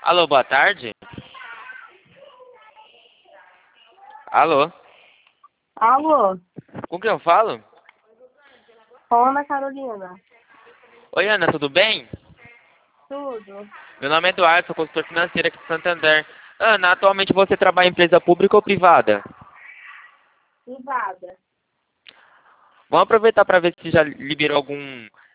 Alô, boa tarde. Alô, Alô, com quem eu falo? Ana Carolina. Oi, Ana, tudo bem? Tudo? Meu nome é Eduardo, sou consultor financeiro aqui de Santander. Ana, atualmente você trabalha em empresa pública ou privada? Privada. Vamos aproveitar para ver se já liberou algum